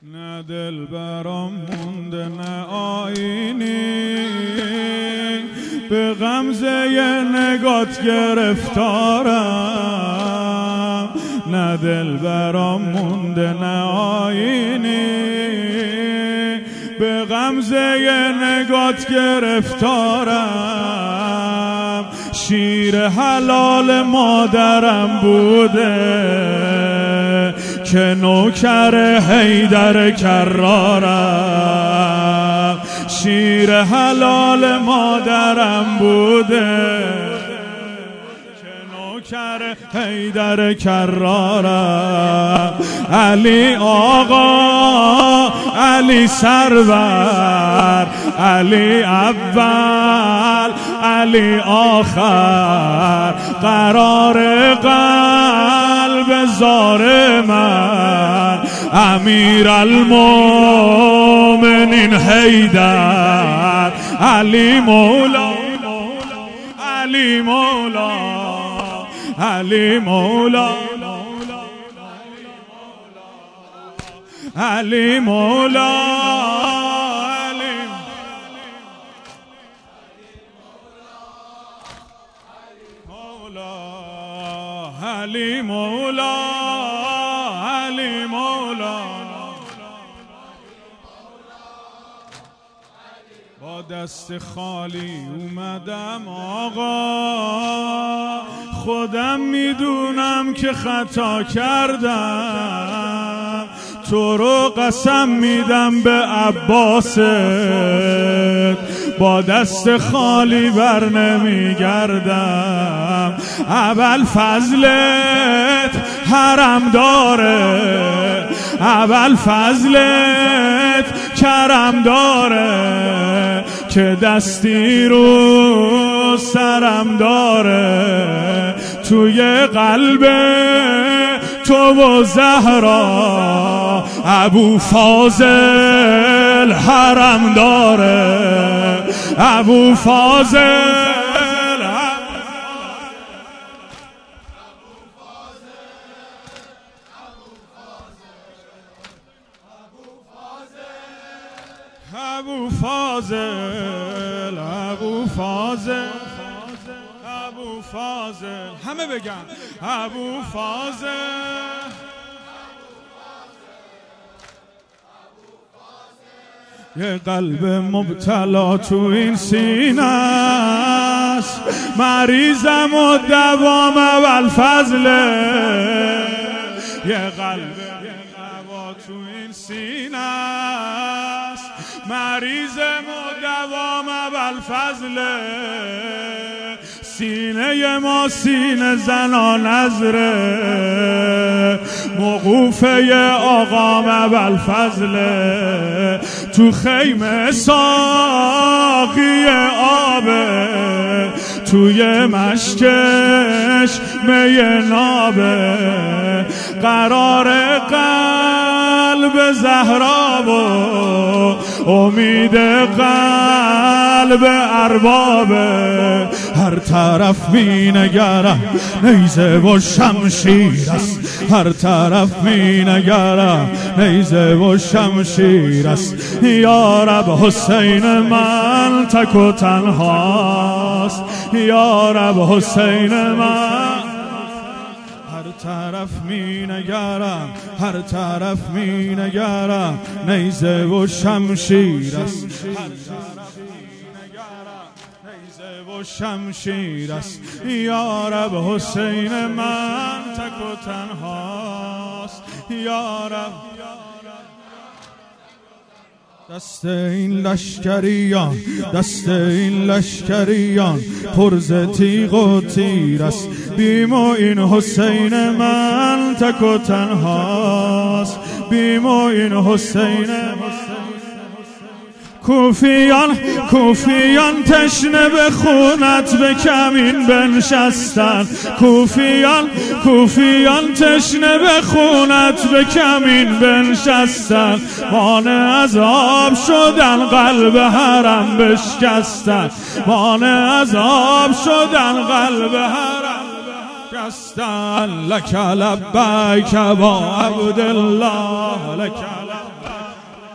نه دل برام مونده نه آینی، به غمزه نگات گرفتارم. نه دل برام مونده نه آینی، به غمزه نگات گرفتارم. شیر حلال مادرم بوده که نوکر حیدر کرارم. شیر حلال مادرم بوده که نوکر حیدر کرارم. علی آقا، علی سرور، علی اول، علی آخر. قرار قلب زار من امیر المومنین حیدر. علی مولا، علی مولا، علی مولا، علی مولا، علی مولا، علی مولا. با دست خالی اومدم آقا، خودم میدونم که خطا کردم. تو رو قسم میدم به عباست، با دست خالی بر نمیگردم. اول فضلت حرم داره، اول فضلت کرم داره، که دستی رو سرم داره. توی قلب تو و زهرا ابو فاضل حرم داره. ابو فاضل ابو فاضل، ابو فاضل، ابو فاضل، همه بگن ابو فاضل. یه قلب مبتلا تو این سینه است، مریضم و دوام اول فضله. یه قلب مبتلا تو این سینه است، مریضم و دوام اول فضله. سینه ما سینه زنا نظره، موقوفه آقام اول فضله. تو خیمه ساقی آبه، توی مشکش می نابه. قرار قلب زهرا و امید قلب اربابه. هر طرف می نگرم نیزه و شمشیر است، هر طرف می نگرم نیزه و شمشیر است. یا رب حسین من تک و تنهاست، یا رب حسین من. هر طرف می نگرم، هر طرف می نگرم نیزه و شمشیر است. و شمشیر است. یا رب حسین من تک و تنهاست، یا رب. دست این لشکریان، دست این لشکریان پر ز تیغ و تیر است. بیم و این حسین من تک و تنهاست، بیم و این حسین. کوفیان، کوفیان تشنه به خونت به کمین بنشستن. کوفیان، کوفیان تشنه به خونت به کمین بنشستن. مانع از آب شدن قلب حرم بشکستن، مانع از آب شدن قلب حرم بشکستن. لک لبیک با عبدالله، لک